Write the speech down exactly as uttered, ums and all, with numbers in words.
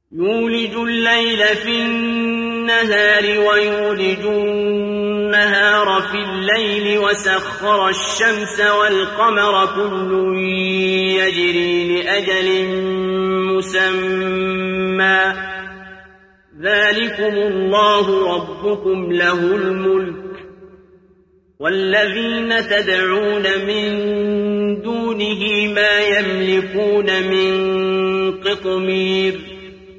يولج الليل في النهار ويولج النهار في الليل وسخر الشمس والقمر كل يجري لأجل مسمى ذلكم الله ربكم له الملك والذين تدعون من دونه ما يملكون من قطمير